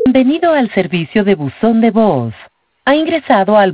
Bienvenido al servicio de buzón de voz. Ha ingresado al